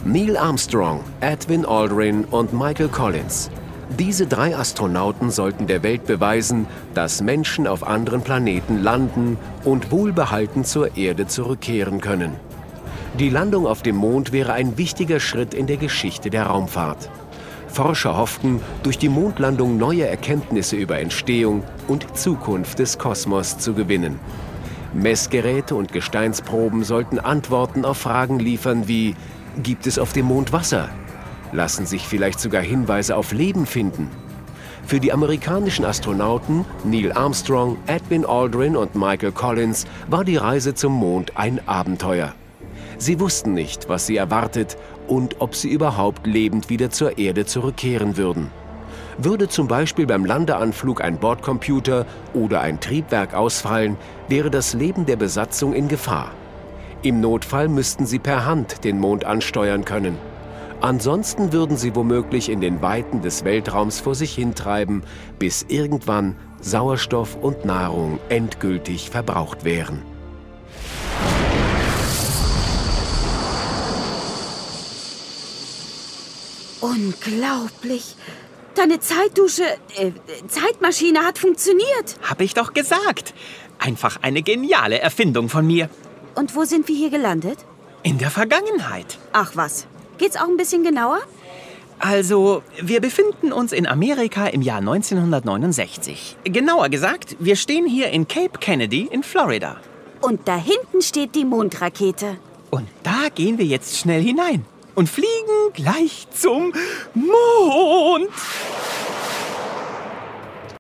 Neil Armstrong, Edwin Aldrin und Michael Collins. Diese 3 Astronauten sollten der Welt beweisen, dass Menschen auf anderen Planeten landen und wohlbehalten zur Erde zurückkehren können. Die Landung auf dem Mond wäre ein wichtiger Schritt in der Geschichte der Raumfahrt. Forscher hofften, durch die Mondlandung neue Erkenntnisse über Entstehung und Zukunft des Kosmos zu gewinnen. Messgeräte und Gesteinsproben sollten Antworten auf Fragen liefern wie: Gibt es auf dem Mond Wasser? Lassen sich vielleicht sogar Hinweise auf Leben finden? Für die amerikanischen Astronauten Neil Armstrong, Edwin Aldrin und Michael Collins war die Reise zum Mond ein Abenteuer. Sie wussten nicht, was sie erwartet und ob sie überhaupt lebend wieder zur Erde zurückkehren würden. Würde zum Beispiel beim Landeanflug ein Bordcomputer oder ein Triebwerk ausfallen, wäre das Leben der Besatzung in Gefahr. Im Notfall müssten sie per Hand den Mond ansteuern können. Ansonsten würden sie womöglich in den Weiten des Weltraums vor sich hintreiben, bis irgendwann Sauerstoff und Nahrung endgültig verbraucht wären. Unglaublich! Deine Zeitmaschine hat funktioniert. Hab ich doch gesagt. Einfach eine geniale Erfindung von mir. Und wo sind wir hier gelandet? In der Vergangenheit. Ach was, geht's auch ein bisschen genauer? Also, wir befinden uns in Amerika im Jahr 1969. Genauer gesagt, wir stehen hier in Cape Kennedy in Florida. Und da hinten steht die Mondrakete. Und da gehen wir jetzt schnell hinein und fliegen gleich zum Mond.